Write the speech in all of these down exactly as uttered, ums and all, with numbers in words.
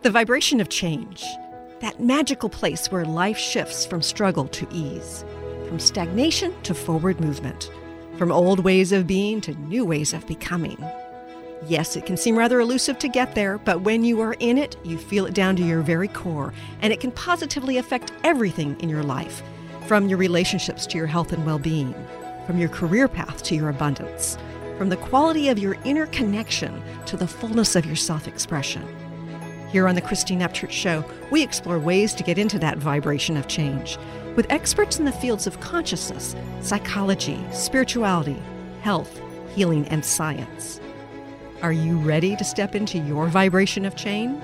The vibration of change, that magical place where life shifts from struggle to ease, from stagnation to forward movement, from old ways of being to new ways of becoming. Yes, it can seem rather elusive to get there, but when you are in it, you feel it down to your very core, and it can positively affect everything in your life, from your relationships to your health and well-being, from your career path to your abundance, from the quality of your inner connection to the fullness of your self-expression. Here on the Christine Upchurch Show, we explore ways to get into that vibration of change with experts in the fields of consciousness, psychology, spirituality, health, healing, and science. Are you ready to step into your vibration of change?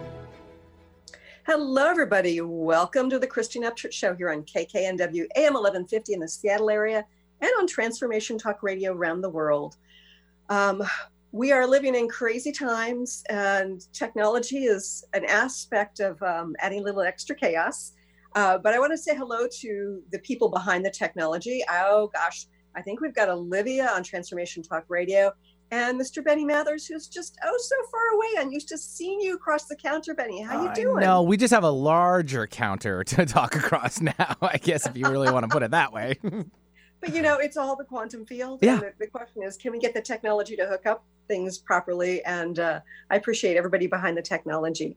Hello, everybody. Welcome to the Christine Upchurch Show here on K K N W A M eleven fifty in the Seattle area and on Transformation Talk Radio around the world. Um, We are living in crazy times, and technology is an aspect of um, adding a little extra chaos. Uh, but I want to say hello to the people behind the technology. Oh gosh, I think we've got Olivia on Transformation Talk Radio and Mister Benny Mathers, who's just oh so far away. I'm used to seeing you across the counter, Benny. How you doing? No, we just have a larger counter to talk across now, I guess, if you really want to put it that way. But you know, it's all the quantum field. Yeah. And the, the question is, can we get the technology to hook up things properly? And uh, I appreciate everybody behind the technology.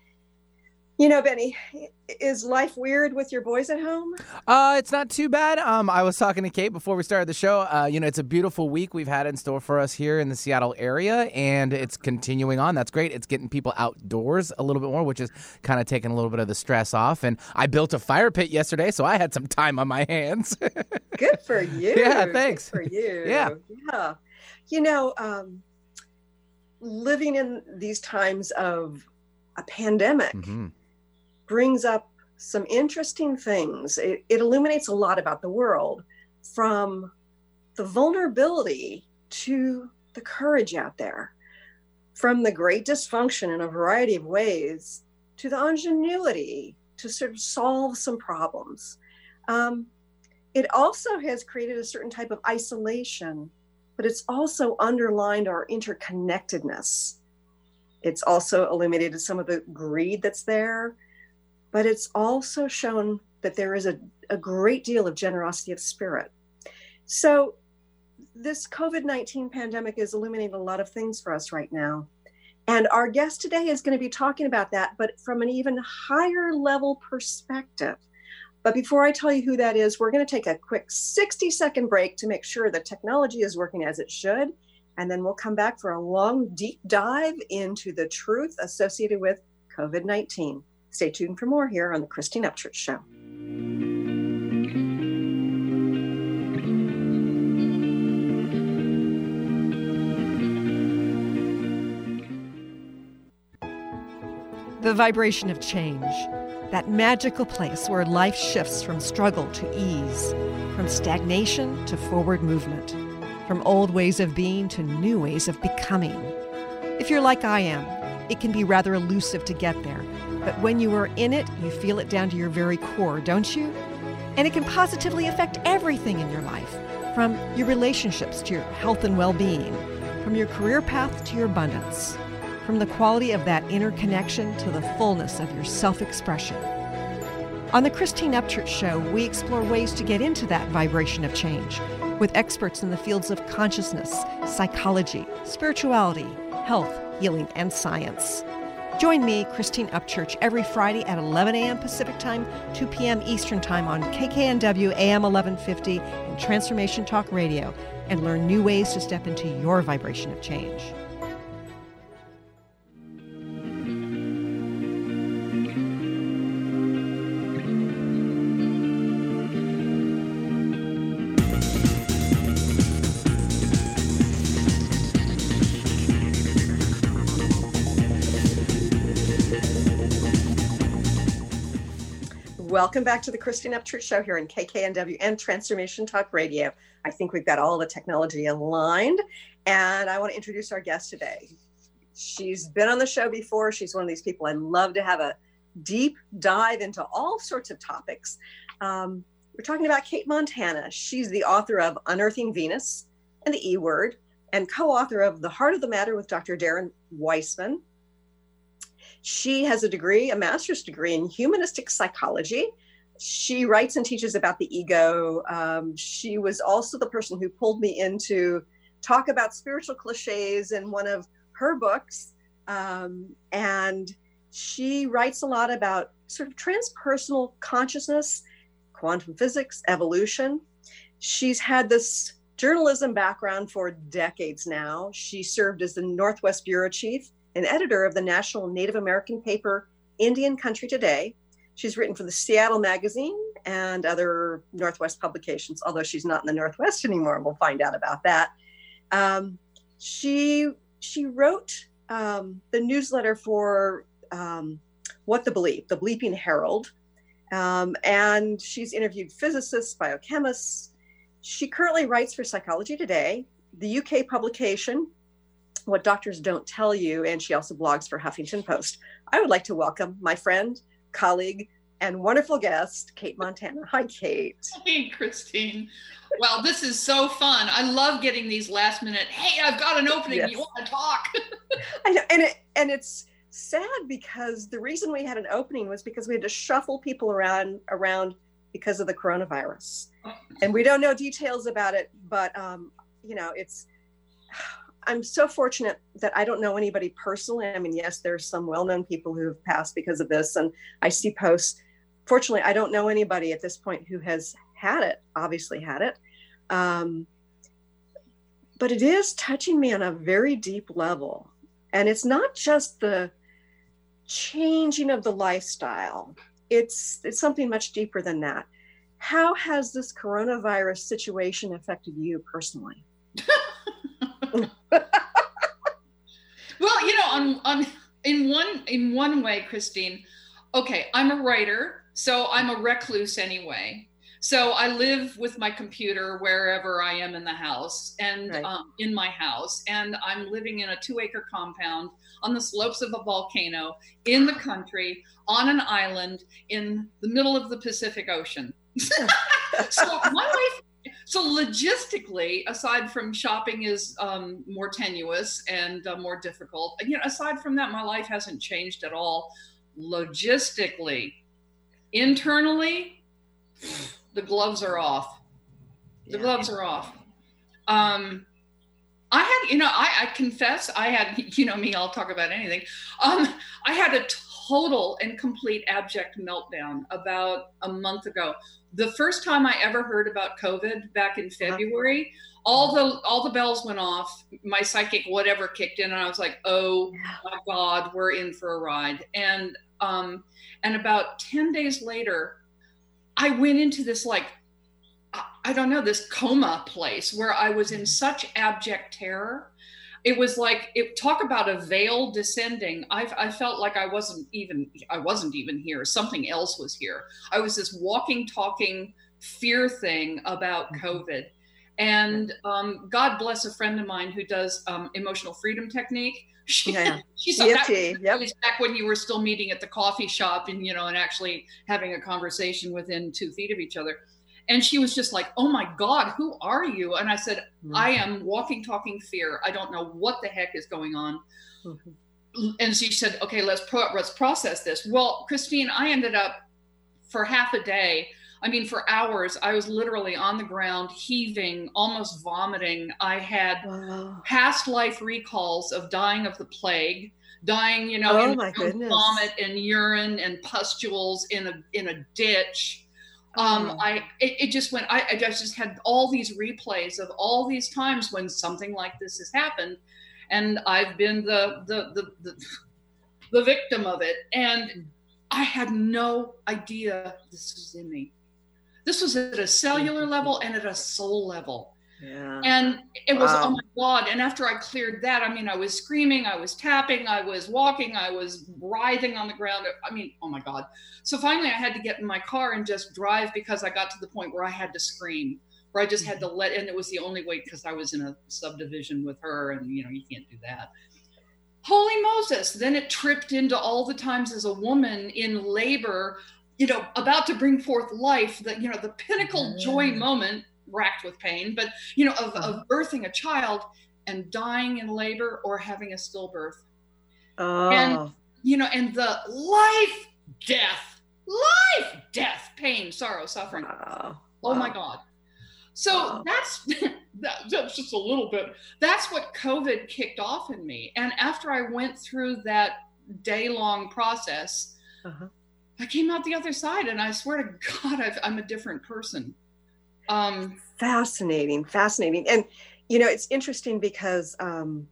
You know, Benny, is life weird with your boys at home? Uh, it's not too bad. Um, I was talking to Kate before we started the show. Uh, you know, it's a beautiful week we've had in store for us here in the Seattle area, and it's continuing on. That's great. It's getting people outdoors a little bit more, which is kind of taking a little bit of the stress off. And I built a fire pit yesterday, so I had some time on my hands. Good for you. Yeah, thanks. Good for you. Yeah. Yeah. You know, um, living in these times of a pandemic, Mm-hmm. brings up some interesting things. It, it illuminates a lot about the world, from the vulnerability to the courage out there, from the great dysfunction in a variety of ways to the ingenuity to sort of solve some problems. Um, it also has created a certain type of isolation, but it's also underlined our interconnectedness. It's also illuminated some of the greed that's there, but it's also shown that there is a, a great deal of generosity of spirit. So this COVID nineteen pandemic is illuminating a lot of things for us right now. And our guest today is going to be talking about that, but from an even higher level perspective. But before I tell you who that is, we're going to take a quick sixty second break to make sure the technology is working as it should. And then we'll come back for a long, deep dive into the truth associated with COVID nineteen. Stay tuned for more here on the Christine Upchurch Show. The vibration of change, that magical place where life shifts from struggle to ease, from stagnation to forward movement, from old ways of being to new ways of becoming. If you're like I am, it can be rather elusive to get there, but when you are in it, you feel it down to your very core, don't you? And it can positively affect everything in your life, from your relationships to your health and well-being, from your career path to your abundance, from the quality of that inner connection to the fullness of your self-expression. On the Christine Upchurch Show, we explore ways to get into that vibration of change with experts in the fields of consciousness, psychology, spirituality, health, healing, and science. Join me, Christine Upchurch, every Friday at eleven a.m. Pacific Time, two p.m. Eastern Time on K K N W A M eleven fifty and Transformation Talk Radio, and learn new ways to step into your vibration of change. Welcome back to the Christine Upchurch Show here on K K N W and Transformation Talk Radio. I think we've got all the technology aligned, and I want to introduce our guest today. She's been on the show before. She's one of these people I love to have a deep dive into all sorts of topics. Um, we're talking about Kate Montana. She's the author of Unearthing Venus and the E Word, and co-author of The Heart of the Matter with Doctor Darren Weissman. She has a degree, a master's degree in humanistic psychology. She writes and teaches about the ego. Um, she was also the person who pulled me into talk about spiritual cliches in one of her books. Um, and she writes a lot about sort of transpersonal consciousness, quantum physics, evolution. She's had this journalism background for decades now. She served as the Northwest Bureau Chief and editor of the national Native American paper, Indian Country Today. She's written for the Seattle Magazine and other Northwest publications, although she's not in the Northwest anymore. We'll find out about that. Um, she, she wrote um, the newsletter for um, What the Bleep, the Bleeping Herald. Um, and she's interviewed physicists, biochemists. She currently writes for Psychology Today, the U K publication, What Doctors Don't Tell You, and she also blogs for Huffington Post. I would like to welcome my friend, colleague, and wonderful guest, Kate Montana. Hi, Kate. Hey, Christine. Well, this is so fun. I love getting these last minute, hey, I've got an opening. Yes. You want to talk? I know, and it, and it's sad because the reason we had an opening was because we had to shuffle people around around because of the coronavirus. And we don't know details about it, but um, you know, it's, I'm so fortunate that I don't know anybody personally. I mean, yes, there's some well-known people who have passed because of this, and I see posts. Fortunately, I don't know anybody at this point who has had it, obviously had it. Um, but it is touching me on a very deep level. And it's not just the changing of the lifestyle. It's, it's something much deeper than that. How has this coronavirus situation affected you personally? Well, you know, on, on in one in one way, Christine, okay, I'm a writer, so I'm a recluse anyway. So I live with my computer wherever I am in the house and right. um, in my house, and I'm living in a two acre compound on the slopes of a volcano in the country on an island in the middle of the Pacific Ocean. So my life, so logistically, aside from shopping is um, more tenuous and uh, more difficult, you know, aside from that, my life hasn't changed at all. Logistically, internally, the gloves are off. The yeah. gloves are off. Um, I had, you know, I, I confess, I had, you know me, I'll talk about anything. Um, I had a total and complete abject meltdown about a month ago. The first time I ever heard about COVID back in February, all the all the bells went off. My psychic whatever kicked in, and I was like, "Oh my God, we're in for a ride." And um, and about ten days later, I went into this like, I don't know, this coma place where I was in such abject terror. It was like, it, talk about a veil descending. I, I felt like I wasn't even, I wasn't even here. Something else was here. I was this walking, talking fear thing about COVID. And um, God bless a friend of mine who does um, emotional freedom technique. She, yeah. she said that yep. was back when you were still meeting at the coffee shop and, you know, and actually having a conversation within two feet of each other. And she was just like, "Oh my God, who are you?" And I said, mm-hmm. "I am walking, talking fear. I don't know what the heck is going on." Mm-hmm. And she said, "Okay, let's pro- let's process this." Well, Christine, I ended up for half a day. I mean, for hours, I was literally on the ground, heaving, almost vomiting. I had wow. past life recalls of dying of the plague, dying, you know, oh in my goodness. vomit and urine and pustules in a in a ditch. Um, oh. I it, it just went. I, I just had all these replays of all these times when something like this has happened, and I've been the the the the, the victim of it, and I had no idea this was in me. This was at a cellular level and at a soul level. Yeah. And it was, wow. oh my God. And after I cleared that, I mean, I was screaming, I was tapping, I was walking, I was writhing on the ground. I mean, oh my God. So finally I had to get in my car and just drive because I got to the point where I had to scream, where I just had to let, and it was the only way because I was in a subdivision with her and, you know, you can't do that. Holy Moses. Then it tripped into all the times as a woman in labor, you know, about to bring forth life, that, you know, the pinnacle joy moment, racked with pain, but, you know, of, of birthing a child and dying in labor or having a stillbirth. Oh. And you know, and the life, death, life, death, pain, sorrow, suffering. Wow. Oh Wow. my God. So Wow. that's, that, that's just a little bit, that's what COVID kicked off in me. And after I went through that day-long process, Uh-huh. I came out the other side, and I swear to God, I've, I'm a different person. Um, Fascinating, fascinating. And, you know, it's interesting because um,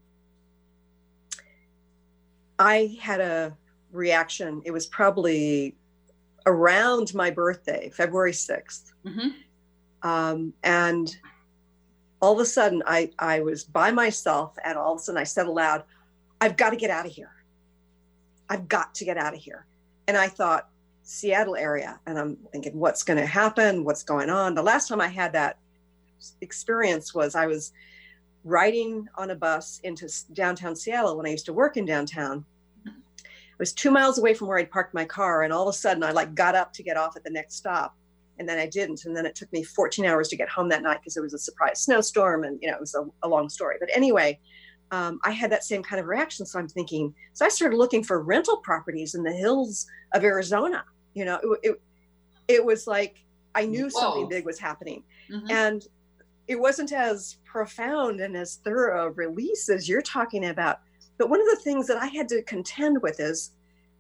I had a reaction. It was probably around my birthday, February sixth. mhm. Um, and all of a sudden I, I was by myself, and all of a sudden I said aloud, I've got to get out of here. I've got to get out of here. And I thought, Seattle area. And I'm thinking, what's going to happen? What's going on? The last time I had that experience was I was riding on a bus into downtown Seattle when I used to work in downtown. I was two miles away from where I'd parked my car. And all of a sudden I like got up to get off at the next stop. And then I didn't. And then it took me fourteen hours to get home that night because there was a surprise snowstorm. And, you know, it was a, a long story. But anyway, um, I had that same kind of reaction. So I'm thinking, so I started looking for rental properties in the hills of Arizona. You know, it, it, it was like, I knew Whoa. something big was happening. Mhm. And it wasn't as profound and as thorough a release as you're talking about. But one of the things that I had to contend with is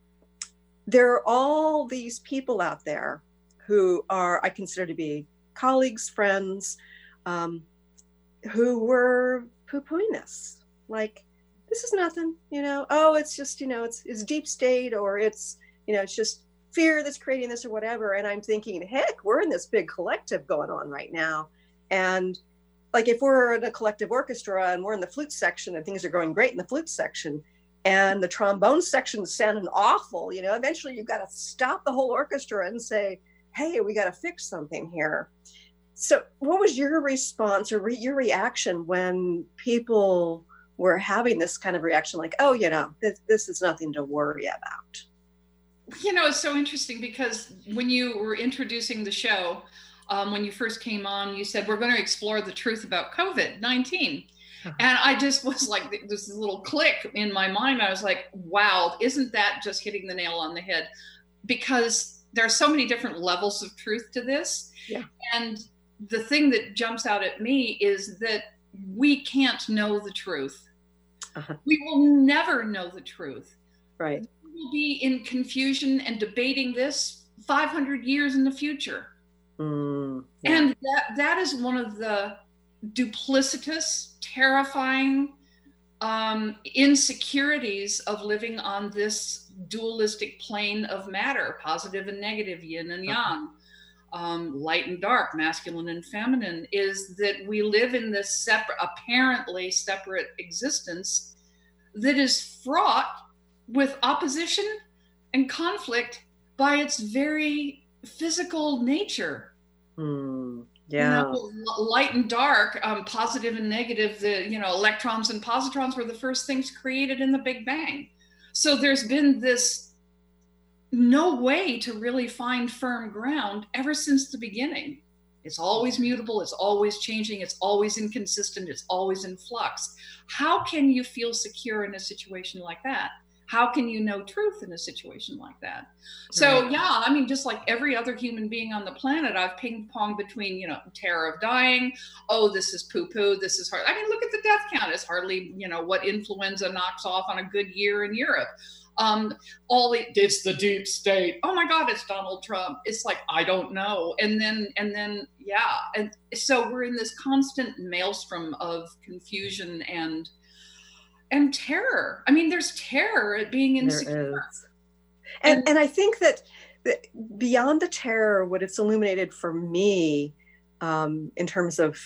there are all these people out there who are, I consider to be colleagues, friends, um, who were poo-pooing this. Like, this is nothing, you know, oh, it's just, you know, it's, it's deep state, or it's, you know, it's just fear that's creating this or whatever. And I'm thinking, heck, we're in this big collective going on right now. And like, if we're in a collective orchestra and we're in the flute section and things are going great in the flute section and the trombone section is sounding awful, you know, eventually you've got to stop the whole orchestra and say, hey, we got to fix something here. So what was your response or re- your reaction when people were having this kind of reaction, like, oh, you know, this, this is nothing to worry about? You know, it's so interesting because when you were introducing the show, um, when you first came on, you said, we're going to explore the truth about COVID nineteen. Uh-huh. And I just was like, this little click in my mind. I was like, wow, isn't that just hitting the nail on the head? Because there are so many different levels of truth to this. Yeah. And the thing that jumps out at me is that we can't know the truth. Uh-huh. We will never know the truth. Right. Will be in confusion and debating this five hundred years in the future. Mm, yeah. And that that is one of the duplicitous, terrifying um, insecurities of living on this dualistic plane of matter, positive and negative, yin and yang, um, light and dark, masculine and feminine, is that we live in this separate, apparently separate existence that is fraught with opposition and conflict by its very physical nature. Mm, yeah. You know, light and dark, um, positive and negative, the, you know, electrons and positrons were the first things created in the Big Bang. So there's been this no way to really find firm ground ever since the beginning. It's always mutable, it's always changing, it's always inconsistent, it's always in flux. How can you feel secure in a situation like that? How can you know truth in a situation like that? So Right. yeah, I mean, just like every other human being on the planet, I've ping-ponged between, you know, terror of dying. Oh, this is poo-poo. This is hard. I mean, look at the death count. It's hardly, you know, what influenza knocks off on a good year in Europe. Um, all the, it's the deep state. Oh my God, it's Donald Trump. It's like, I don't know. And then, and then, yeah. And so we're in this constant maelstrom of confusion and and terror. I mean, there's terror at being insecure. There is. And, and and I think that, that beyond the terror, what it's illuminated for me, um, in terms of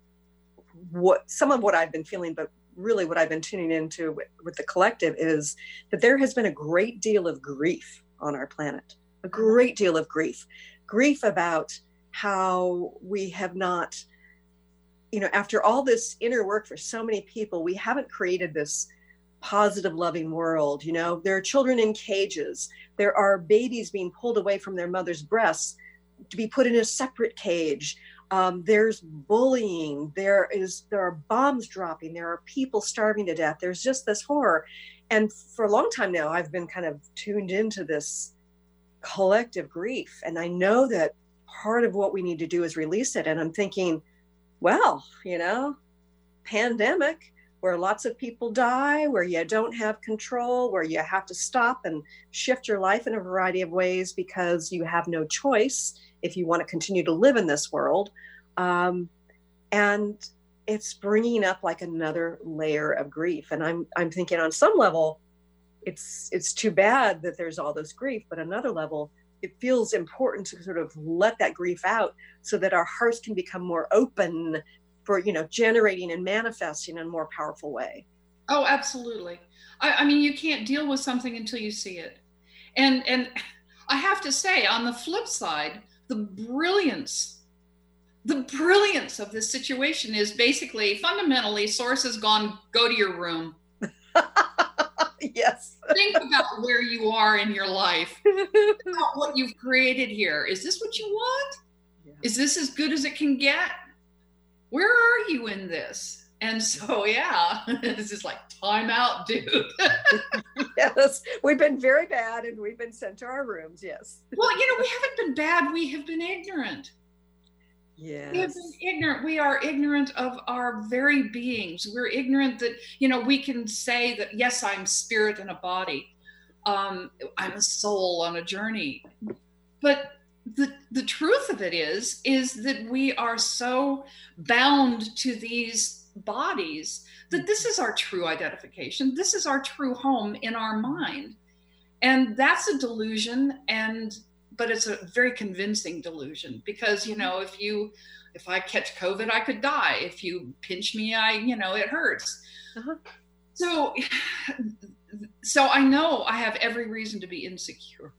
what some of what I've been feeling, but really what I've been tuning into with, with the collective, is that there has been a great deal of grief on our planet, a great deal of grief, grief about how we have not, you know, after all this inner work for so many people, we haven't created this positive, loving world. You know, there are children in cages. There are babies being pulled away from their mother's breasts to be put in a separate cage. Um, there's bullying. There is, there are bombs dropping. There are people starving to death. There's just this horror. and for a long time now, I've been kind of tuned into this collective grief. And I know that part of what we need to do is release it. And I'm thinking, well, you know, pandemic, where lots of people die, where you don't have control, where you have to stop and shift your life in a variety of ways because you have no choice if you want to continue to live in this world. Um, and it's bringing up like another layer of grief. And I'm I'm thinking on some level, it's it's too bad that there's all this grief, but another level, it feels important to sort of let that grief out so that our hearts can become more open for, you know, generating and manifesting in a more powerful way. Oh, absolutely. I, I mean, you can't deal with something until you see it. And and I have to say, on the flip side, the brilliance, the brilliance of this situation is basically fundamentally Source has gone, go to your room. Yes. Think about where you are in your life. Think about what you've created here. Is this what you want? Yeah. Is this as good as it can get? Where are you in this? And so, yeah, it's just like, time out, dude. Yes, we've been very bad and we've been sent to our rooms. Yes. Well, you know, we haven't been bad. We have been ignorant. Yes. We have been ignorant. We are ignorant of our very beings. We're ignorant that, you know, we can say that, yes, I'm spirit in a body. Um, I'm a soul on a journey. But the the truth of it is, is that we are so bound to these bodies that this is our true identification. This is our true home in our mind. And that's a delusion. And but it's a very convincing delusion because, you know, if you, if I catch COVID, I could die. If you pinch me, I, you know, it hurts. Uh-huh. So, so I know I have every reason to be insecure.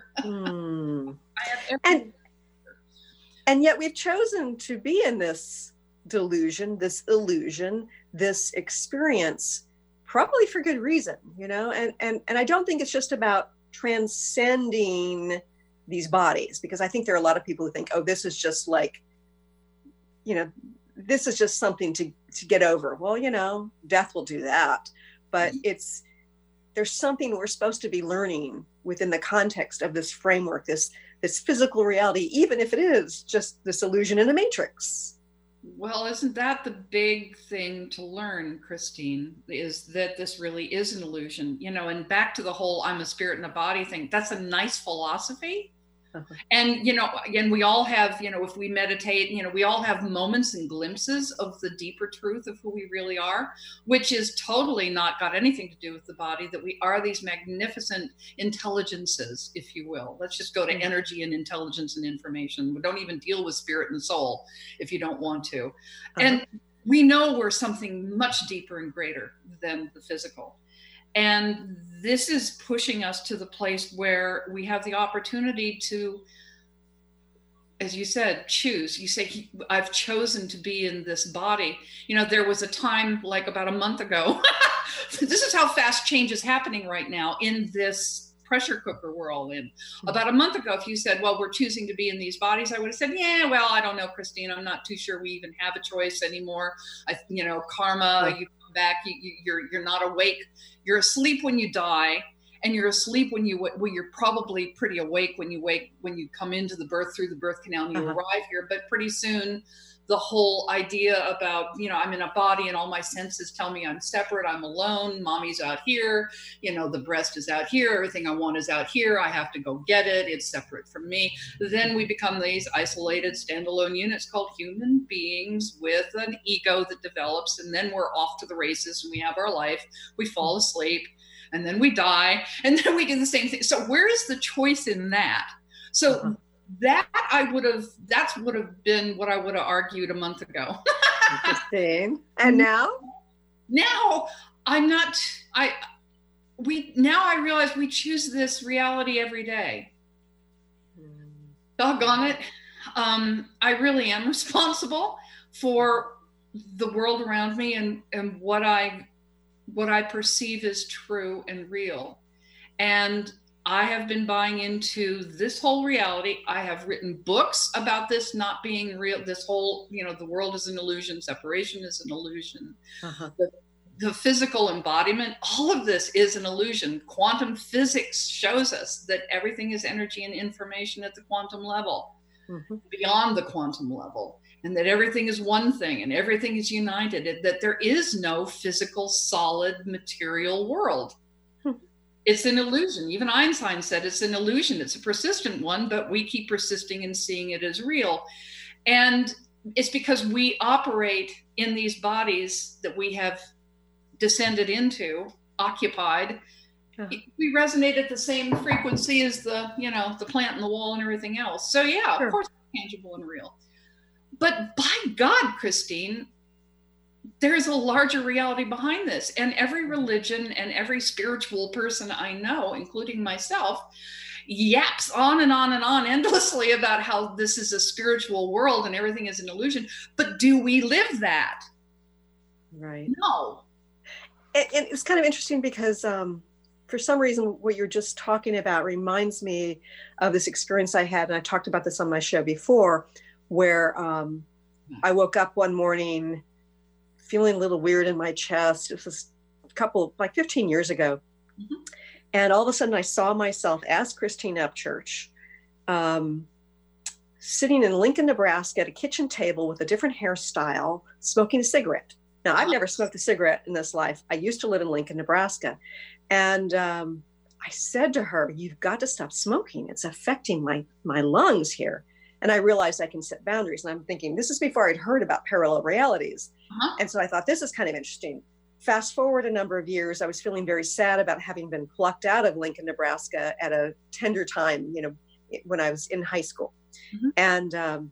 Mm. I have every and, and yet we've chosen to be in this delusion, this illusion, this experience, probably for good reason, you know, and, and, and I don't think it's just about transcending these bodies, because I think there are a lot of people who think, oh, this is just like, you know, this is just something to, to get over. Well, you know, death will do that, but it's, there's something we're supposed to be learning within the context of this framework, this, this physical reality, even if it is just this illusion in a matrix. Well, isn't that the big thing to learn, Christine, is that this really is an illusion, you know, and back to the whole I'm a spirit in a body thing. That's a nice philosophy. Uh-huh. And, you know, again, we all have, you know, if we meditate, you know, we all have moments and glimpses of the deeper truth of who we really are, which is totally not got anything to do with the body, that we are these magnificent intelligences, if you will. Let's just go to energy and intelligence and information. We don't even deal with spirit and soul if you don't want to. Uh-huh. And we know we're something much deeper and greater than the physical. And this is pushing us to the place where we have the opportunity to, as you said, choose. You say, I've chosen to be in this body. You know, there was a time like about a month ago. This is how fast change is happening right now in this pressure cooker we're all in. About a month ago, if you said, well, we're choosing to be in these bodies, I would have said, yeah, well, I don't know, Christine. I'm not too sure we even have a choice anymore. I, you know, karma, you come back, you, you, you're, you're not awake. You're asleep when you die, and you're asleep when you, well, you're probably pretty awake when you wake, when you come into the birth, through the birth canal, and you uh-huh. arrive here. But pretty soon, the whole idea about, you know, I'm in a body and all my senses tell me I'm separate, I'm alone, mommy's out here, you know, the breast is out here, everything I want is out here, I have to go get it, it's separate from me. Then we become these isolated standalone units called human beings with an ego that develops, and then we're off to the races and we have our life, we fall asleep, and then we die, and then we do the same thing. So where is the choice in that? So uh-huh. That I would have, that would have been what I would have argued a month ago. Interesting. And now? Now I'm not, I, we, now I realize we choose this reality every day. Mm. Doggone it. Um, I really am responsible for the world around me and, and what I, what I perceive as true and real. And I have been buying into this whole reality. I have written books about this not being real. This whole, you know, the world is an illusion. Separation is an illusion. Uh-huh. The, the physical embodiment, all of this is an illusion. Quantum physics shows us that everything is energy and information at the quantum level, mm-hmm. beyond the quantum level, and that everything is one thing and everything is united, and that there is no physical, solid, material world. Hmm. It's an illusion. Even Einstein said it's an illusion. It's a persistent one, but we keep persisting and seeing it as real. And it's because we operate in these bodies that we have descended into, occupied. Yeah. We resonate at the same frequency as the, you know, the plant and the wall and everything else. So yeah, sure. Of course, it's tangible and real. But by God, Christine, there's a larger reality behind this. And every religion and every spiritual person I know, including myself, yaps on and on and on endlessly about how this is a spiritual world and everything is an illusion. But do we live that? Right. No. And, and it's kind of interesting because um, for some reason, what you're just talking about reminds me of this experience I had. And I talked about this on my show before, where um, I woke up one morning feeling a little weird in my chest. It was a couple, like fifteen years ago. Mm-hmm. And all of a sudden I saw myself as Christine Upchurch, um, sitting in Lincoln, Nebraska at a kitchen table with a different hairstyle, smoking a cigarette. Now, I've never smoked a cigarette in this life. I used to live in Lincoln, Nebraska. And um, I said to her, you've got to stop smoking. It's affecting my, my lungs here. And I realized I can set boundaries. And I'm thinking, this is before I'd heard about parallel realities. Uh-huh. And so I thought, this is kind of interesting. Fast forward a number of years, I was feeling very sad about having been plucked out of Lincoln, Nebraska at a tender time, you know, when I was in high school. Mm-hmm. And um,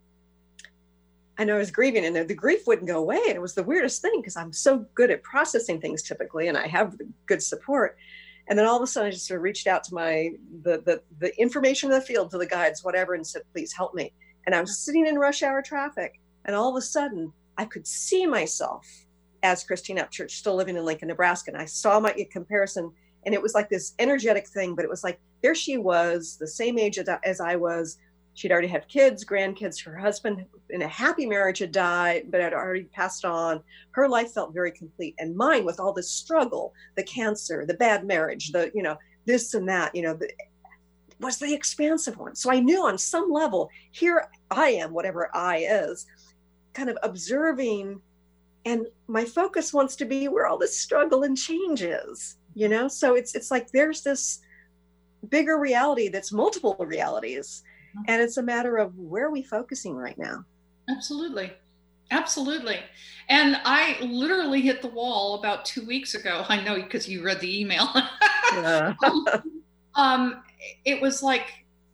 I know I was grieving, and the, the grief wouldn't go away. And it was the weirdest thing because I'm so good at processing things typically, and I have good support. And then all of a sudden I just sort of reached out to my, the, the, the information in the field, to the guides, whatever, and said, please help me. And I was sitting in rush hour traffic, and all of a sudden I could see myself as Christine Upchurch, still living in Lincoln, Nebraska. And I saw my comparison, and it was like this energetic thing, but it was like, there she was, the same age as I was. She'd already had kids, grandkids. Her husband in a happy marriage had died, but had already passed on. Her life felt very complete. And mine, with all this struggle, the cancer, the bad marriage, the, you know, this and that, you know, the, was the expansive one. So I knew on some level, here I am, whatever I is, kind of observing. And my focus wants to be where all this struggle and change is, you know? So it's it's like there's this bigger reality that's multiple realities. And it's a matter of where are we focusing right now? Absolutely. Absolutely. And I literally hit the wall about two weeks ago. I know because you read the email. Yeah. um, it was like,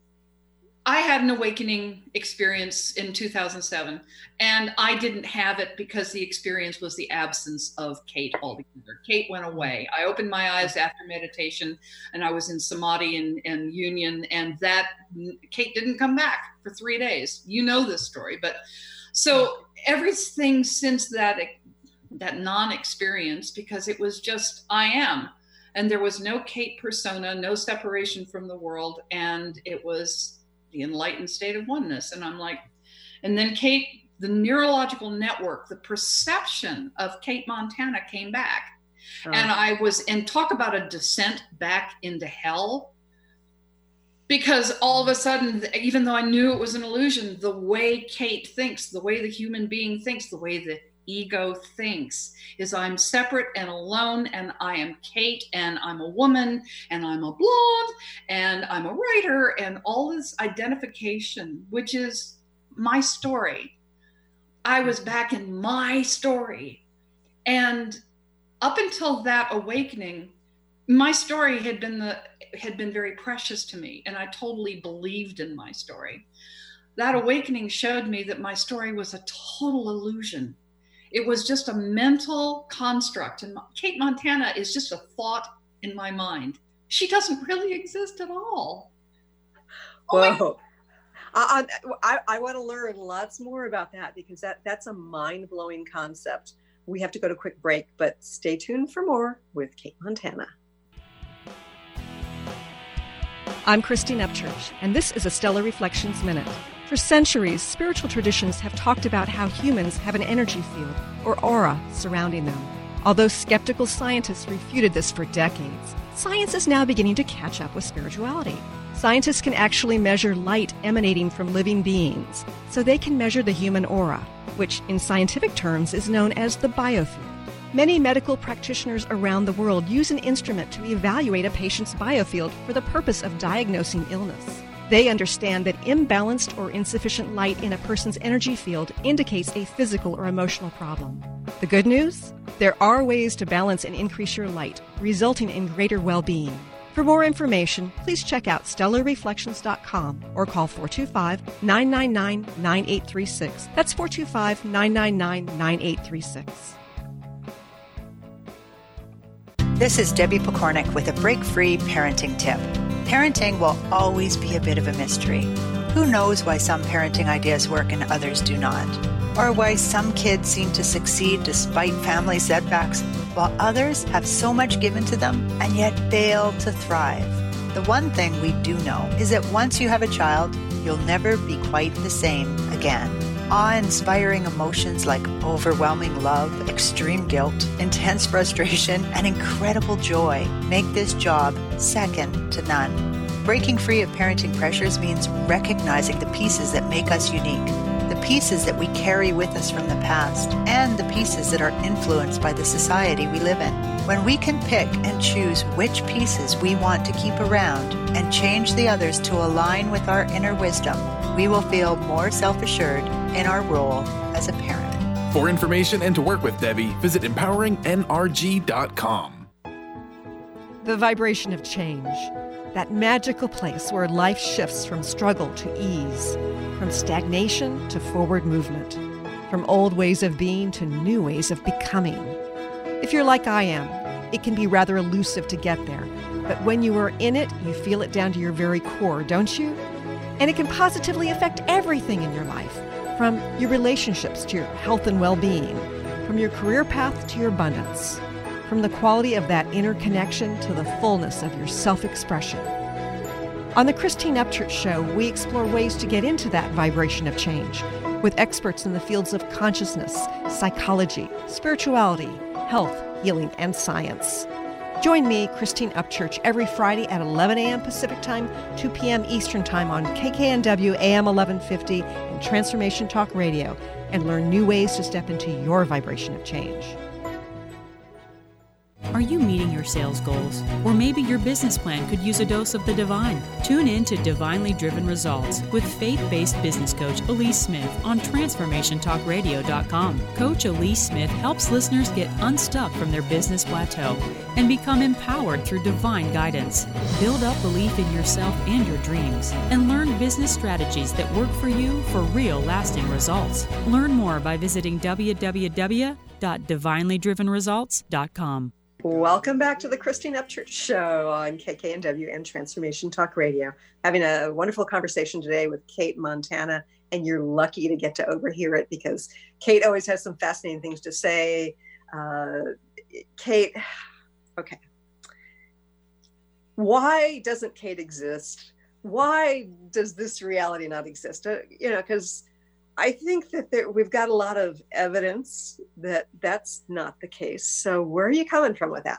I had an awakening experience in two thousand seven, and I didn't have it because the experience was the absence of Kate altogether. Kate went away. I opened my eyes after meditation, and I was in samadhi and, and union, and that Kate didn't come back for three days. You know this story, but so everything since that, that non-experience, because it was just, I am, and there was no Kate persona, no separation from the world, and it was the enlightened state of oneness. And I'm like, and then Kate, the neurological network, the perception of Kate Montana came back. Oh. And I was, and talk about a descent back into hell. Because all of a sudden, even though I knew it was an illusion, the way Kate thinks, the way the human being thinks, the way the ego thinks is I'm separate and alone, and I am Kate, and I'm a woman, and I'm a blonde, and I'm a writer, and all this identification, which is my story. I was back in my story. And up until that awakening, my story had been the had been very precious to me, and I totally believed in my story. That awakening showed me that my story was a total illusion. It was just a mental construct. And Kate Montana is just a thought in my mind. She doesn't really exist at all. Whoa. Oh I, I, I want to learn lots more about that, because that, that's a mind-blowing concept. We have to go to a quick break, but stay tuned for more with Kate Montana. I'm Christine Upchurch, and this is a Stellar Reflections Minute. For centuries, spiritual traditions have talked about how humans have an energy field or aura surrounding them. Although skeptical scientists refuted this for decades, science is now beginning to catch up with spirituality. Scientists can actually measure light emanating from living beings, so they can measure the human aura, which in scientific terms is known as the biofield. Many medical practitioners around the world use an instrument to evaluate a patient's biofield for the purpose of diagnosing illness. They understand that imbalanced or insufficient light in a person's energy field indicates a physical or emotional problem. The good news? There are ways to balance and increase your light, resulting in greater well-being. For more information, please check out stellar reflections dot com or call four two five, nine nine nine, nine eight three six. That's four two five, nine nine nine, nine eight three six. This is Debbie Pokornik with a break-free parenting tip. Parenting will always be a bit of a mystery. Who knows why some parenting ideas work and others do not? Or why some kids seem to succeed despite family setbacks, while others have so much given to them and yet fail to thrive. The one thing we do know is that once you have a child, you'll never be quite the same again. Awe-inspiring emotions like overwhelming love, extreme guilt, intense frustration, and incredible joy make this job second to none. Breaking free of parenting pressures means recognizing the pieces that make us unique, the pieces that we carry with us from the past, and the pieces that are influenced by the society we live in. When we can pick and choose which pieces we want to keep around and change the others to align with our inner wisdom, we will feel more self-assured in our role as a parent. For information and to work with Debbie, visit empowering N R G dot com. The vibration of change, that magical place where life shifts from struggle to ease, from stagnation to forward movement, from old ways of being to new ways of becoming. If you're like I am, it can be rather elusive to get there, but when you are in it, you feel it down to your very core, don't you? And it can positively affect everything in your life, from your relationships to your health and well-being, from your career path to your abundance, from the quality of that inner connection to the fullness of your self-expression. On the Christine Upchurch Show, we explore ways to get into that vibration of change with experts in the fields of consciousness, psychology, spirituality, health, healing, and science. Join me, Christine Upchurch, every Friday at eleven a.m. Pacific Time, two p.m. Eastern Time on K K N W A M eleven fifty and Transformation Talk Radio, and learn new ways to step into your vibration of change. Are you meeting your sales goals? Or maybe your business plan could use a dose of the divine. Tune in to Divinely Driven Results with faith-based business coach Elise Smith on transformation talk radio dot com. Coach Elise Smith helps listeners get unstuck from their business plateau and become empowered through divine guidance. Build up belief in yourself and your dreams, and learn business strategies that work for you for real lasting results. Learn more by visiting w w w dot divinely driven results dot com. Welcome back to the Christine Upchurch Show on K K N W and Transformation Talk Radio. Having a wonderful conversation today with Kate Montana, and you're lucky to get to overhear it because Kate always has some fascinating things to say. Uh, Kate, okay. Why doesn't Kate exist? Why does this reality not exist? Uh, you know, because I think that there, we've got a lot of evidence that that's not the case. So where are you coming from with that?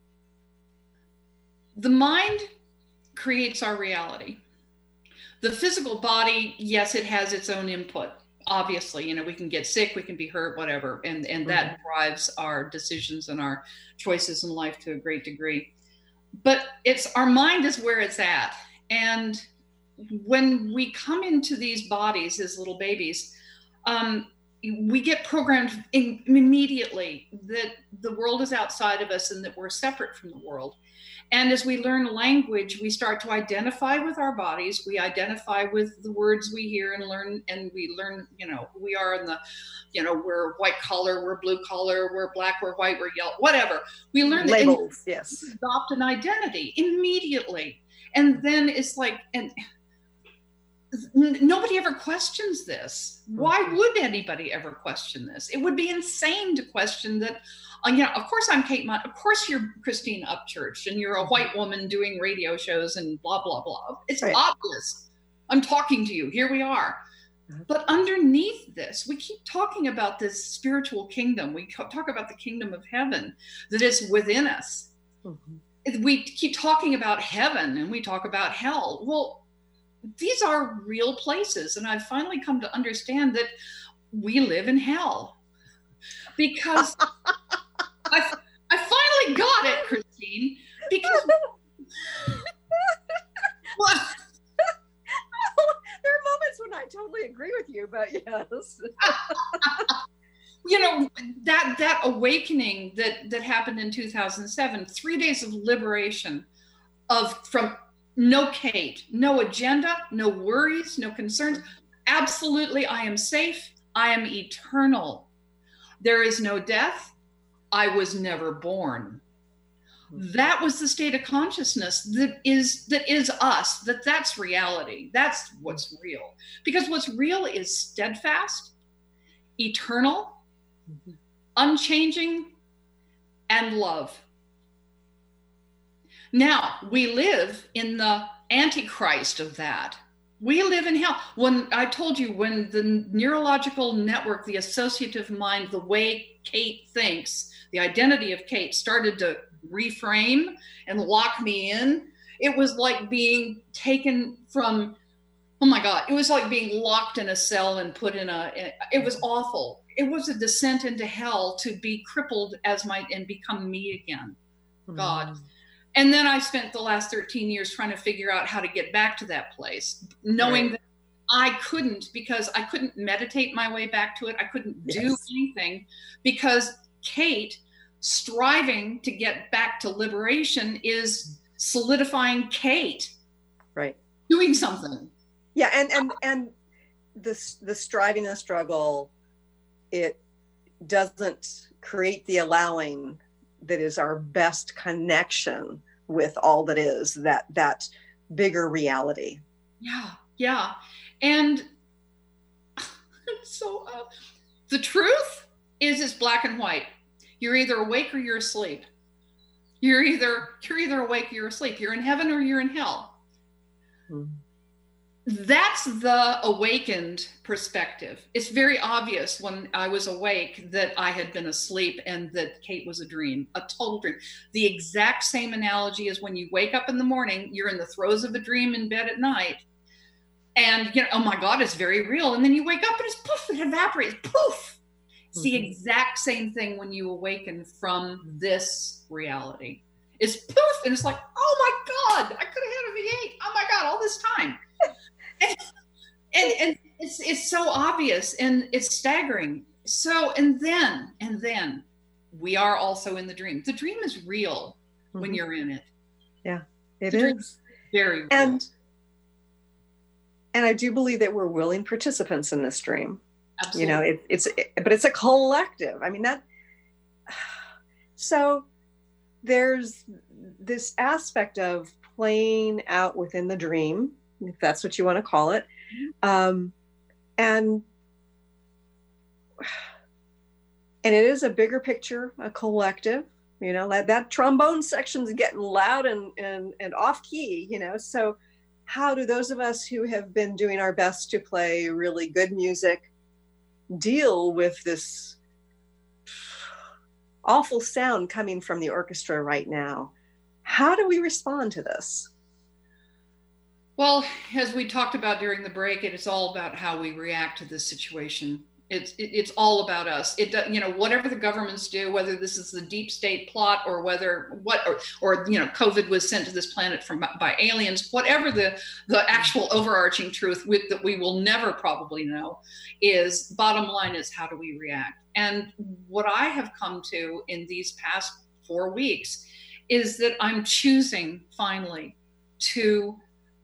The mind creates our reality. The physical body, yes, it has its own input. Obviously, you know, we can get sick, we can be hurt, whatever. And, and that mm-hmm. drives our decisions and our choices in life to a great degree. But it's our mind is where it's at. And when we come into these bodies as little babies, um, we get programmed in, immediately that the world is outside of us and that we're separate from the world. And as we learn language, we start to identify with our bodies. We identify with the words we hear and learn, and we learn, you know, who we are in the, you know, we're white collar, we're blue collar, we're black, we're white, we're yellow, whatever. We learn labels, that yes. Adopt an identity immediately. And then it's like, and nobody ever questions this. Why would anybody ever question this? It would be insane to question that. Uh, you know, of course I'm Kate Mont. Of course you're Christine Upchurch, and you're a white woman doing radio shows and blah blah blah. It's right. Obvious. I'm talking to you. Here we are. But underneath this, we keep talking about this spiritual kingdom. We talk about the kingdom of heaven that is within us. Mm-hmm. We keep talking about heaven and we talk about hell. Well, these are real places. And I've finally come to understand that we live in hell. Because I, I finally got it, Christine. Because well, there are moments when I totally agree with you, but yes. You know, that that awakening that that happened in two thousand seven, three days of liberation of from no Kate, no agenda, no worries, no concerns. Absolutely, I am safe. I am eternal. There is no death. I was never born. That was the state of consciousness that is that is us, that that's reality. That's what's real. Because what's real is steadfast, eternal, mm-hmm. unchanging, and love. Now, we live in the antichrist of that. We live in hell. When I told you, when the neurological network, the associative mind, the way Kate thinks, the identity of Kate started to reframe and lock me in, it was like being taken from, oh my God, it was like being locked in a cell and put in a, it was awful. It was a descent into hell to be crippled as my, and become me again. God. Mm. And then I spent the last thirteen years trying to figure out how to get back to that place, knowing right. that I couldn't, because I couldn't meditate my way back to it. I couldn't yes. do anything because Kate striving to get back to liberation is solidifying Kate. Right. Doing something. Yeah. And, and, and this, the striving and struggle, it doesn't create the allowing that is our best connection with all that is, that, that bigger reality. Yeah. Yeah. And so uh, the truth is it's black and white. You're either awake or you're asleep. You're either you're either awake or you're asleep. You're in heaven or you're in hell. Mm-hmm. That's the awakened perspective. It's very obvious when I was awake that I had been asleep and that Kate was a dream, a total dream. The exact same analogy as when you wake up in the morning, you're in the throes of a dream in bed at night. And, you know, oh my God, it's very real. And then you wake up and it's poof, it evaporates, poof. It's the exact same thing when you awaken from this reality. It's poof, and it's like, oh my God, I could have had a V eight. Oh my God, all this time. and, and and it's it's so obvious and it's staggering. So, and then, and then we are also in the dream. The dream is real mm-hmm. when you're in it. Yeah, it the is. Very real. And, and I do believe that we're willing participants in this dream. Absolutely. You know, it, it's, it, but it's a collective. I mean, that, so there's this aspect of playing out within the dream, if that's what you want to call it. Um, and, and it is a bigger picture, a collective, you know, that, that trombone section's getting loud and, and, and off key, you know, so how do those of us who have been doing our best to play really good music deal with this awful sound coming from the orchestra right now? How do we respond to this? Well, as we talked about during the break, it is all about how we react to this situation. It's it, it's all about us. It you know, whatever the governments do, whether this is the deep state plot or whether what or, or you know, COVID was sent to this planet from by aliens, whatever the the actual overarching truth with, that we will never probably know, is bottom line is how do we react? And what I have come to in these past four weeks is that I'm choosing finally to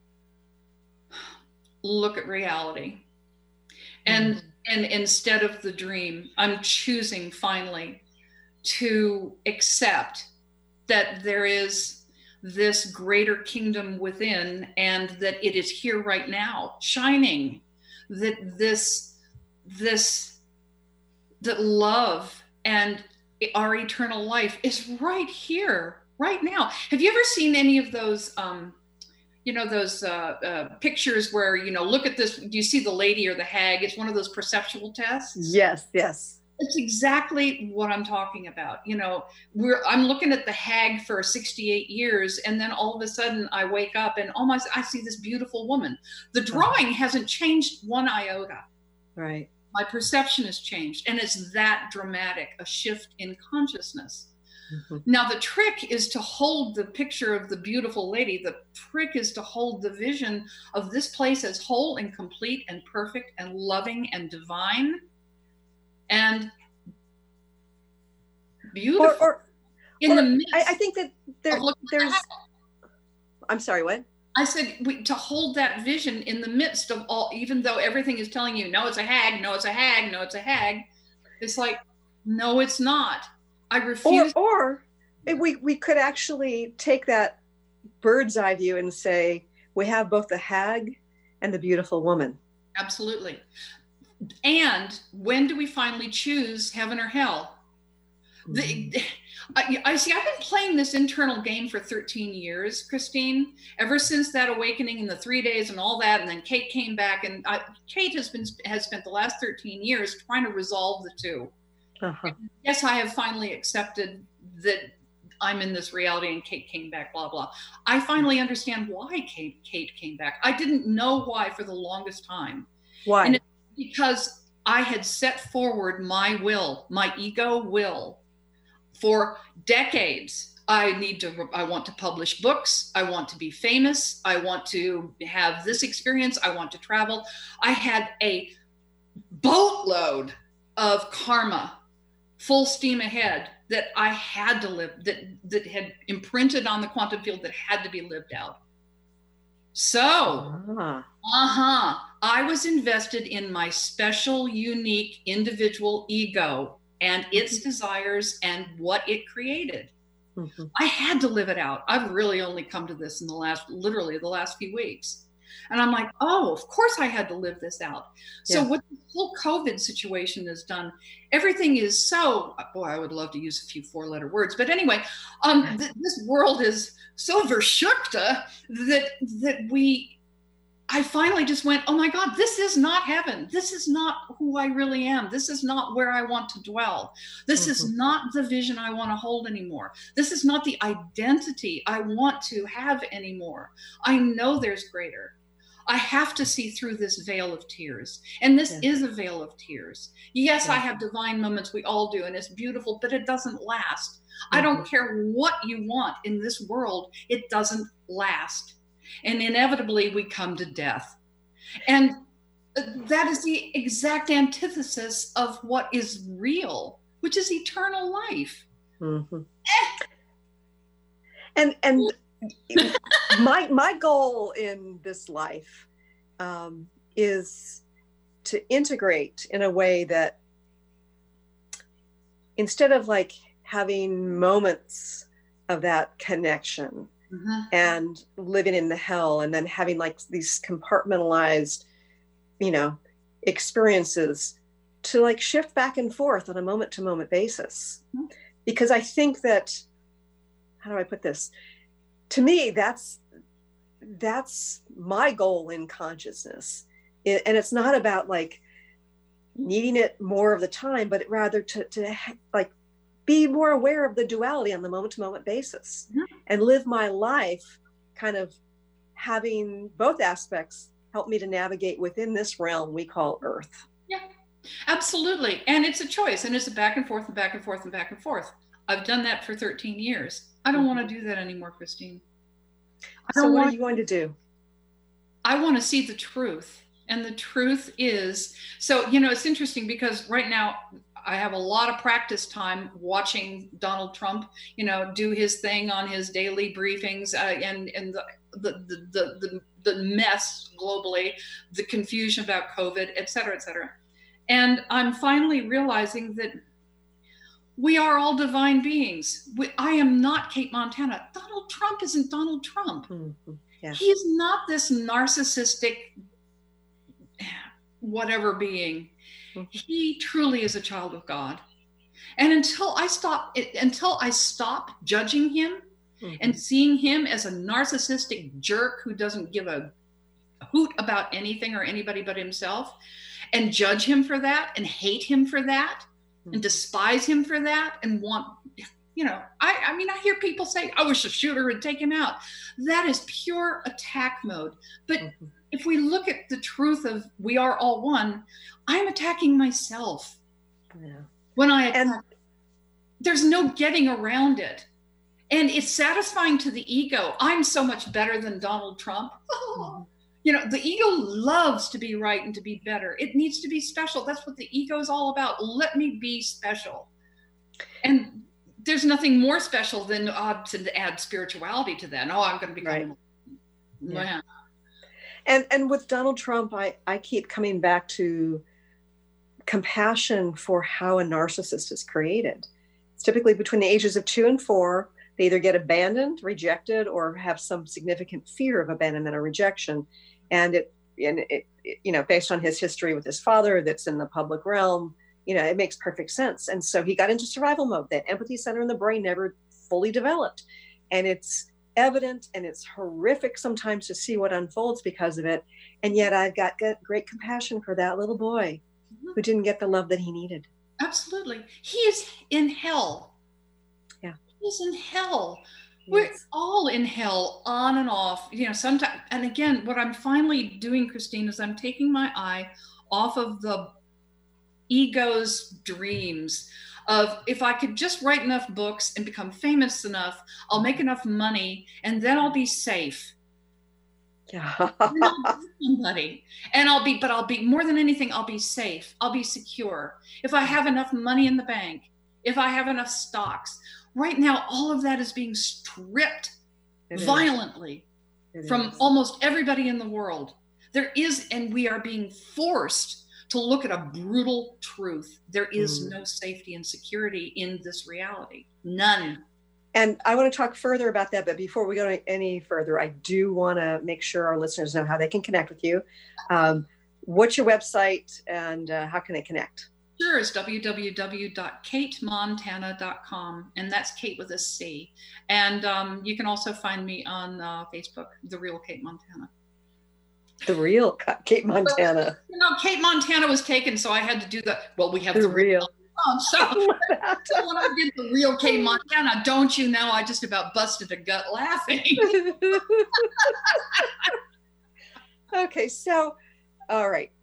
look at reality. And mm-hmm. and instead of the dream, I'm choosing finally to accept that there is this greater kingdom within and that it is here right now, shining, that this, this, that love and our eternal life is right here, right now. Have you ever seen any of those, um, you know, those uh, uh, pictures where, you know, look at this, do you see the lady or the hag? It's one of those perceptual tests. Yes, yes. It's exactly what I'm talking about. You know, we're I'm looking at the hag for sixty-eight years, and then all of a sudden I wake up and oh my, I see this beautiful woman. The drawing hasn't changed one iota. Right. My perception has changed, and it's that dramatic, a shift in consciousness. Mm-hmm. Now the trick is to hold the picture of the beautiful lady. The trick is to hold the vision of this place as whole and complete and perfect and loving and divine and beautiful. Or, or, in or the midst I, I think that there, there's, I'm sorry, what? I said we, to hold that vision in the midst of all, even though everything is telling you, no, it's a hag, no, it's a hag, no, it's a hag. It's like, no, it's not. I refuse. Or, or we, we could actually take that bird's eye view and say, we have both the hag and the beautiful woman. Absolutely. And when do we finally choose heaven or hell? Mm-hmm. The, I, I see, I've been playing this internal game for thirteen years, Christine, ever since that awakening in the three days and all that. And then Kate came back, and I, Kate has been, has spent the last thirteen years trying to resolve the two. Uh-huh. Yes, I have finally accepted that I'm in this reality and Kate came back, blah, blah. I finally understand why Kate, Kate came back. I didn't know why for the longest time. Why? And it's because I had set forward my will, my ego will, for decades. I need to, I want to publish books. I want to be famous. I want to have this experience. I want to travel. I had a boatload of karma, full steam ahead, that I had to live, that, that had imprinted on the quantum field, that had to be lived out. So, uh-huh. uh-huh, I was invested in my special, unique, individual ego and its mm-hmm. desires and what it created. Mm-hmm. I had to live it out. I've really only come to this in the last, literally the last few weeks. And I'm like, oh, of course I had to live this out. So yeah. What the whole COVID situation has done, everything is so, boy, I would love to use a few four letter words. But anyway, um, th- this world is so verschukta that, that we, I finally just went, oh my God, this is not heaven. This is not who I really am. This is not where I want to dwell. This mm-hmm. is not the vision I want to hold anymore. This is not the identity I want to have anymore. I know there's greater. I have to see through this veil of tears. And this yeah. is a veil of tears. Yes, yeah. I have divine moments. We all do. And it's beautiful, but it doesn't last. Mm-hmm. I don't care what you want in this world. It doesn't last. And inevitably we come to death. And that is the exact antithesis of what is real, which is eternal life. Mm-hmm. Eh. And, and, my my goal in this life um, is to integrate in a way that instead of like having moments of that connection mm-hmm. and living in the hell and then having like these compartmentalized, you know, experiences, to like shift back and forth on a moment to moment basis. Mm-hmm. Because I think that, how do I put this? To me, that's that's my goal in consciousness. It, and it's not about like needing it more of the time, but rather to, to like be more aware of the duality on the moment to moment basis mm-hmm. and live my life kind of having both aspects help me to navigate within this realm we call Earth. Yeah, absolutely. And it's a choice, and it's a back and forth and back and forth and back and forth. I've done that for thirteen years. I don't want to do that anymore, Christine. I so what are you going to do? I want to see the truth. And the truth is, so, you know, it's interesting because right now I have a lot of practice time watching Donald Trump, you know, do his thing on his daily briefings uh, and, and the, the, the, the, the, the mess globally, the confusion about COVID, et cetera, et cetera. And I'm finally realizing that we are all divine beings. We, I am not Kate Montana. Donald Trump isn't Donald Trump. Mm-hmm. Yeah. He's not this narcissistic whatever being. Mm-hmm. He truly is a child of God. And until I stop, until I stop judging him Mm-hmm. And seeing him as a narcissistic jerk who doesn't give a hoot about anything or anybody but himself, and judge him for that, and hate him for that, mm-hmm. and despise him for that, and want, you know, I, I mean, I hear people say, I wish the shooter would take him out. That is pure attack mode. But mm-hmm. if we look at the truth of we are all one, I'm attacking myself. Yeah. When I attack, and there's no getting around it. And it's satisfying to the ego. I'm so much better than Donald Trump. Oh, you know, the ego loves to be right and to be better. It needs to be special. That's what the ego is all about. Let me be special. And there's nothing more special than uh, to add spirituality to that. Oh, I'm going to become. Right. Yeah. And and with Donald Trump, I, I keep coming back to compassion for how a narcissist is created. It's typically between the ages of two and four. They either get abandoned, rejected, or have some significant fear of abandonment or rejection. And it, and it, it, you know, based on his history with his father that's in the public realm, you know, it makes perfect sense. And so he got into survival mode. That empathy center in the brain never fully developed. And it's evident and it's horrific sometimes to see what unfolds because of it. And yet I've got great compassion for that little boy mm-hmm. who didn't get the love that he needed. Absolutely. He is in hell. Is in hell. Yes. We're all in hell on and off, you know, sometimes. And again, what I'm finally doing, Christine, is I'm taking my eye off of the ego's dreams of if I could just write enough books and become famous enough, I'll make enough money and then I'll be safe. Yeah. somebody. And I'll be, but I'll be more than anything, I'll be safe. I'll be secure. If I have enough money in the bank, if I have enough stocks. Right now, all of that is being stripped it violently from is. almost everybody in the world. There is, and we are being forced to look at a brutal truth. There is mm. no safety and security in this reality. None. And I want to talk further about that, but before we go any further, I do want to make sure our listeners know how they can connect with you. Um, what's your website and uh, how can they connect? Sure, it's w w w dot kate montana dot com, and that's Kate with a C. And um, you can also find me on uh, Facebook, The Real Kate Montana. The Real Kate Montana. But, you know, Kate Montana was taken, so I had to do the, well, we have The, the Real. Oh, so, so when I did The Real Kate Montana, don't you know, I just about busted a gut laughing. Okay, so, all right.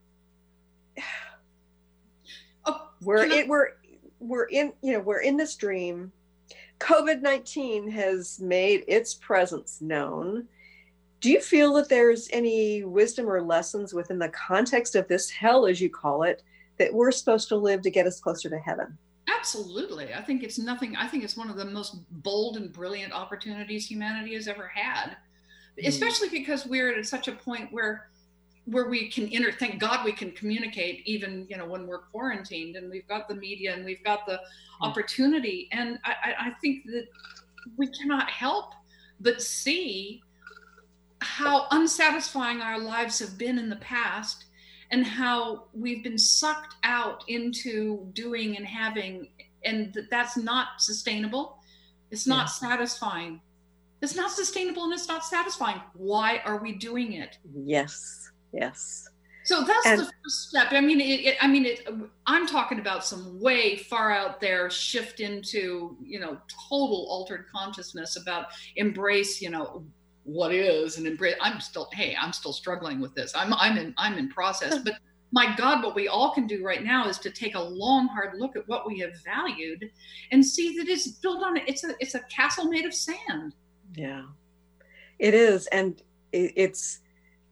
We're in, we're we're in you know we're in this dream. COVID nineteen has made its presence known. Do you feel that there's any wisdom or lessons within the context of this hell, as you call it, that we're supposed to live to get us closer to heaven? Absolutely. I think it's nothing. I think it's one of the most bold and brilliant opportunities humanity has ever had, mm. especially because we're at such a point where. where we can inter, thank God we can communicate even, you know, when we're quarantined, and we've got the media and we've got the opportunity. And I, I think that we cannot help but see how unsatisfying our lives have been in the past and how we've been sucked out into doing and having, and that that's not sustainable. It's not yeah. satisfying. It's not sustainable and it's not satisfying. Why are we doing it? Yes. Yes. So that's and, the first step. I mean, it, it, I mean, it, I'm talking about some way far out there shift into, you know, total altered consciousness about embrace, you know, what is and embrace. I'm still, hey, I'm still struggling with this. I'm, I'm in, I'm in process, but my God, what we all can do right now is to take a long, hard look at what we have valued and see that it's built on it. It's a, it's a castle made of sand. Yeah, it is. And it, it's,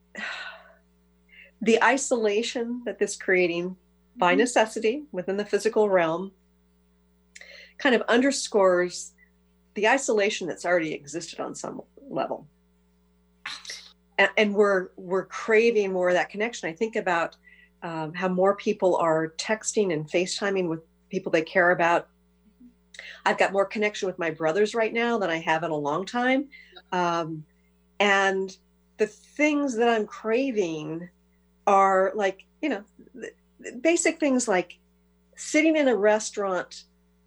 the isolation that this creating by necessity within the physical realm kind of underscores the isolation that's already existed on some level. And, and we're we're craving more of that connection. I think about um, how more people are texting and FaceTiming with people they care about. I've got more connection with my brothers right now than I have in a long time. Um, and the things that I'm craving are like, you know, basic things like sitting in a restaurant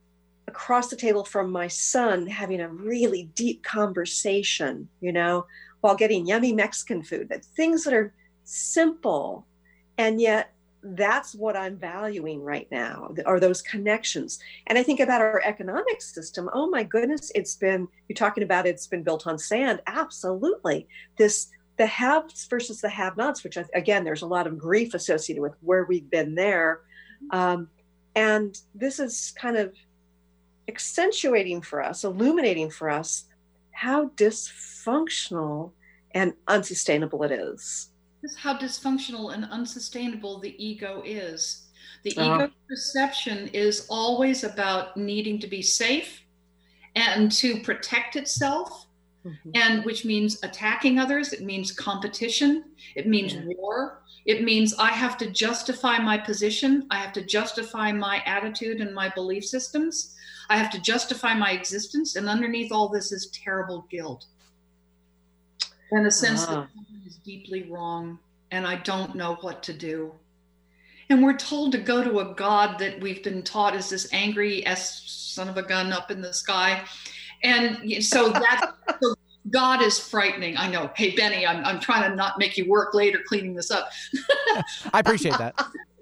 across the table from my son having a really deep conversation, you know, while getting yummy Mexican food, that things that are simple, and yet that's what I'm valuing right now, are those connections. And I think about our economic system. Oh my goodness, it's been, you're talking about it's been built on sand. Absolutely. This, the haves versus the have-nots, which again, there's a lot of grief associated with where we've been there. Um, and this is kind of accentuating for us, illuminating for us how dysfunctional and unsustainable it is. This is how dysfunctional and unsustainable the ego is. The Oh. ego perception is always about needing to be safe and to protect itself, Mhm. and which means attacking others. It means competition. It means Yeah. war. It means I have to justify my position. I have to justify my attitude and my belief systems. I have to justify my existence. And underneath all this is terrible guilt. And a sense Ah. that something is deeply wrong and I don't know what to do. And we're told to go to a God that we've been taught is this angry S son of a gun up in the sky. And so that so God is frightening. I know. Hey, Benny, I'm, I'm trying to not make you work later cleaning this up. I appreciate that.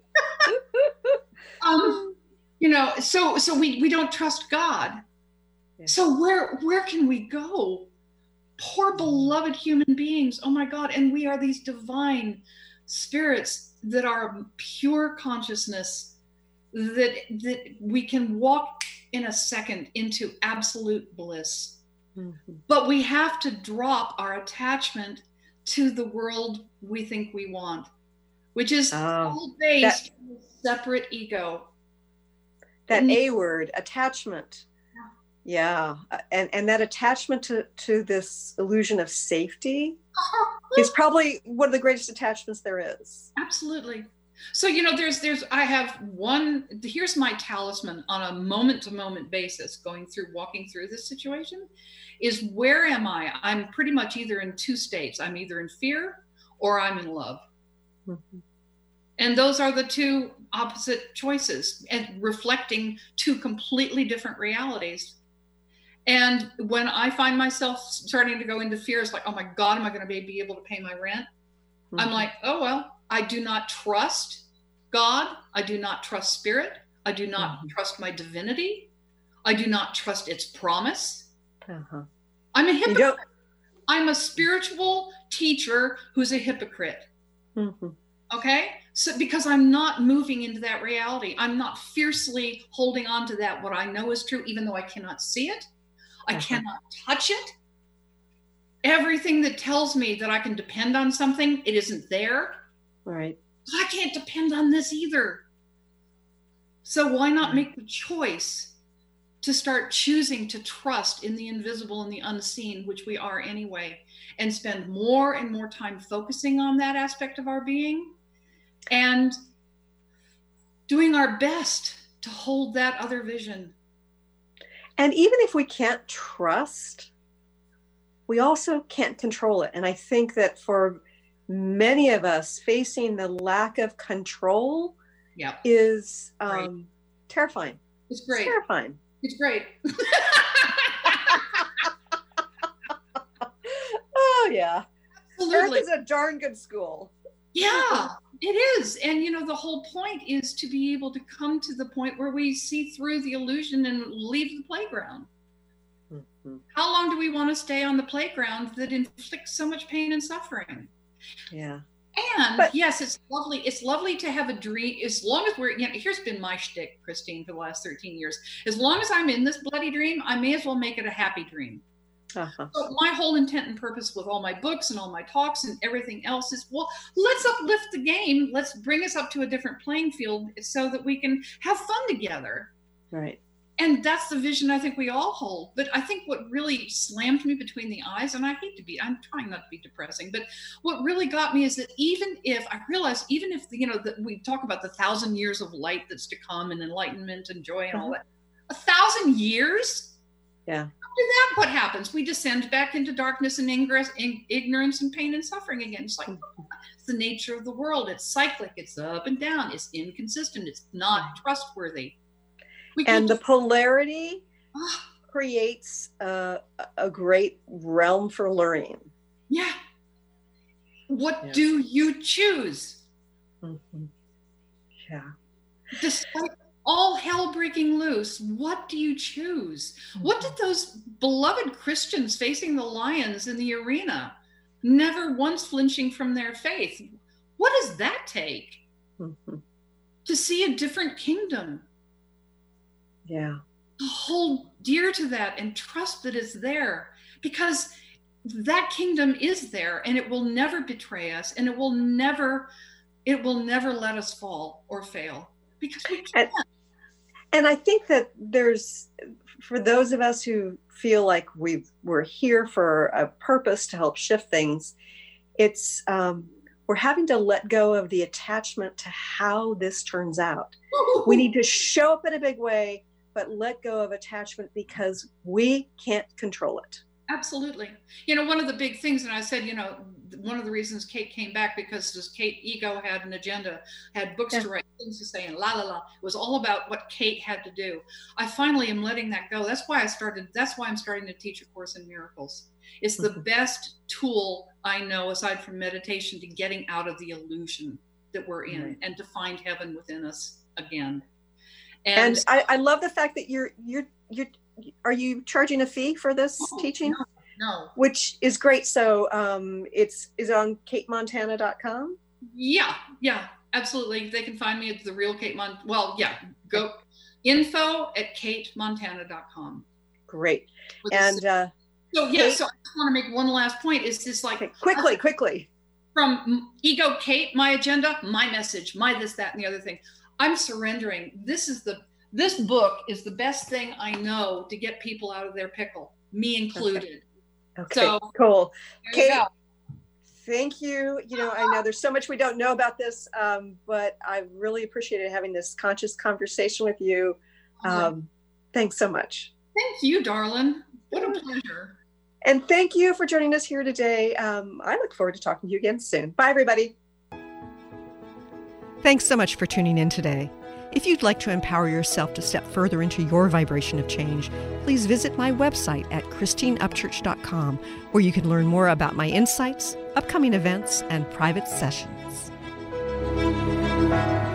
um, you know, so so we, we don't trust God. Yeah. So where where can we go? Poor beloved human beings. Oh my God. And we are these divine spirits that are pure consciousness, that that we can walk in a second into absolute bliss. Mm-hmm. But we have to drop our attachment to the world we think we want, which is Oh, all based on a separate ego. That And- A word, attachment. Yeah. Uh, And and that attachment to, to this illusion of safety is probably one of the greatest attachments there is. Absolutely. So, you know, there's, there's, I have one, here's my talisman on a moment to moment basis going through, walking through this situation is where am I? I'm pretty much either in two states. I'm either in fear or I'm in love. Mhm. And those are the two opposite choices and reflecting two completely different realities. And when I find myself starting to go into fear, it's like, oh my God, am I going to be, be able to pay my rent? I'm Mhm. like, oh, well, I do not trust God. I do not trust spirit. I do not Mhm. trust my divinity. I do not trust its promise. Uh-huh. I'm a You hypocrite. don't. I'm a spiritual teacher who's a hypocrite. Mhm. Okay. So because I'm not moving into that reality, I'm not fiercely holding on to that, what I know is true, even though I cannot see it. I Uh-huh. cannot touch it. Everything that tells me that I can depend on something, it isn't there. Right. I can't depend on this either. So why not make the choice to start choosing to trust in the invisible and the unseen, which we are anyway, and spend more and more time focusing on that aspect of our being and doing our best to hold that other vision. And even if we can't trust, we also can't control it. And I think that for many of us, facing the lack of control Yeah, is um, Right. terrifying. it's It's great. terrifying. It's great. Oh, yeah. Earth Absolutely. is a darn good school. Yeah, it is. And, you know, the whole point is to be able to come to the point where we see through the illusion and leave the playground. Mhm. How long do we want to stay on the playground that inflicts so much pain and suffering? Yeah. And But- yes, it's lovely. It's lovely to have a dream. As long as we're, you know, here's been my shtick, Christine, for the last thirteen years. As long as I'm in this bloody dream, I may as well make it a happy dream. Uh-huh. So my whole intent and purpose with all my books and all my talks and everything else is, well, let's uplift the game. Let's bring us up to a different playing field so that we can have fun together. Right. And that's the vision I think we all hold. But I think what really slammed me between the eyes, and I hate to be, I'm trying not to be depressing, but what really got me is that even if, I realized even if, you know, that we talk about the thousand years of light that's to come and enlightenment and joy and all Uh-huh. that, a thousand years? Yeah. After that, what happens? We descend back into darkness and ingress, in, ignorance and pain and suffering again. It's like, it's the nature of the world. It's cyclic. It's up and down. It's inconsistent. It's not trustworthy. We And get the to- polarity Ah, creates a, a great realm for learning. yeah. What Yeah. do you choose? Mm-hmm. Yeah. Despite all hell breaking loose, what do you choose? What did those beloved Christians facing the lions in the arena, never once flinching from their faith? What does that take Mm-hmm. to see a different kingdom? Yeah. To hold dear to that and trust that it's there, because that kingdom is there and it will never betray us, and it will never, it will never let us fall or fail, because we can't. And, and I think that there's, for those of us who feel like we we're here for a purpose to help shift things, it's um, we're having to let go of the attachment to how this turns out. We need to show up in a big way, but let go of attachment because we can't control it. Absolutely. You know, one of the big things, and I said, you know, one of the reasons Kate came back, because this Kate ego had an agenda, had books Yeah. to write, things to say, and la la la. It was all about what Kate had to do. I finally am letting that go. That's why I started, that's why I'm starting to teach A Course in Miracles. It's the Mhm. best tool I know, aside from meditation, to getting out of the illusion that we're in, Right. and to find heaven within us again. And, And, I, I love the fact that you're you're you're are you charging a fee for this Oh, teaching? no, no. Which is great. So um, it's is it on kate montana dot com? Yeah, yeah, absolutely. They can find me at the real Kate Mon. Well, yeah, go info at kate montana dot com. Great. With a And uh, So yeah, Kate- so I just want to make one last point. Is this like okay, quickly, quickly. from ego Kate, my agenda, my message, my this, that, and the other thing. I'm surrendering. This is the this book is the best thing I know to get people out of their pickle, me included. Okay, So- cool. There you Kate, go. thank you. You know, I know there's so much we don't know about this, um, but I really appreciated having this conscious conversation with you. Um, thanks so much. Thank you, darling. What a pleasure. And thank you for joining us here today. Um, I look forward to talking to you again soon. Bye, everybody. Thanks so much for tuning in today. If you'd like to empower yourself to step further into your vibration of change, please visit my website at christine upchurch dot com, where you can learn more about my insights, upcoming events, and private sessions.